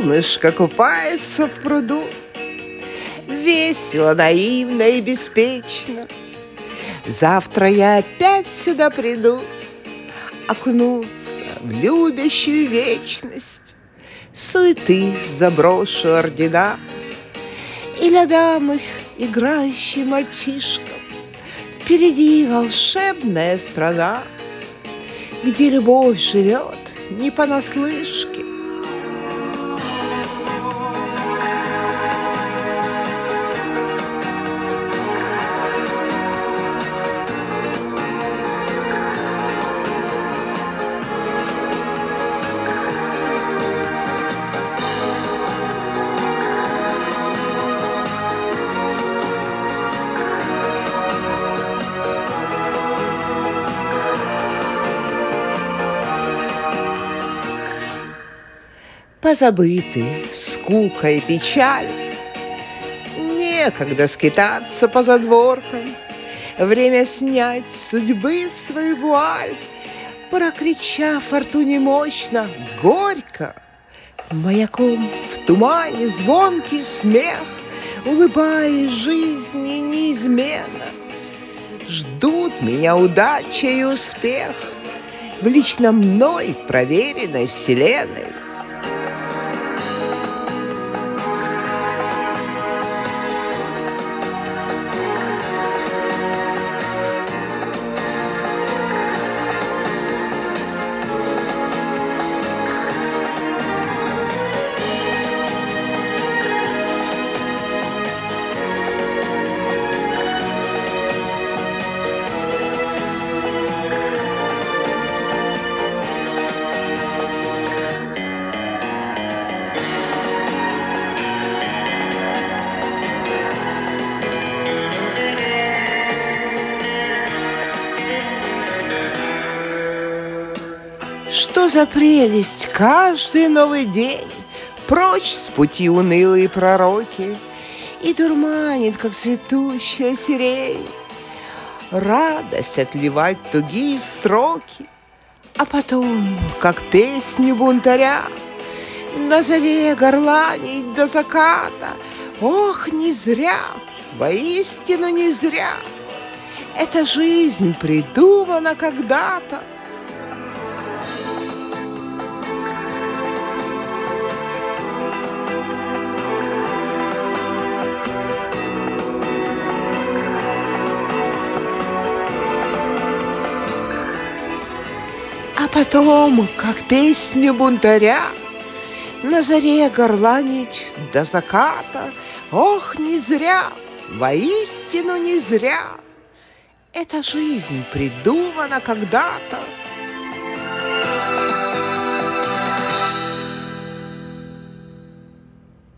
солнышко купается в пруду. Весело, наивно и беспечно. Завтра я опять сюда приду, окунуться в любящую вечность. Суеты заброшу ордена, и рядам их играющий мальчишка. Впереди волшебная страна, где любовь живет не понаслышке. Позабыты скука и печаль, некогда скитаться по задворкам. Время снять с судьбы свою вуаль, прокричав фортуне мощно, горько. Маяком в тумане звонкий смех, улыбаясь жизни неизменно. Ждут меня удача и успех в лично мной проверенной вселенной. Что за прелесть каждый новый день, прочь с пути унылые пророки, и дурманит, как цветущая сирень, радость отливать тугие строки, а потом, как песню бунтаря, на заре горланить до заката. Ох, не зря, воистину не зря, эта жизнь придумана когда-то. А потом, как песню бунтаря, на заре горланить до заката. Ох, не зря, воистину не зря, эта жизнь придумана когда-то.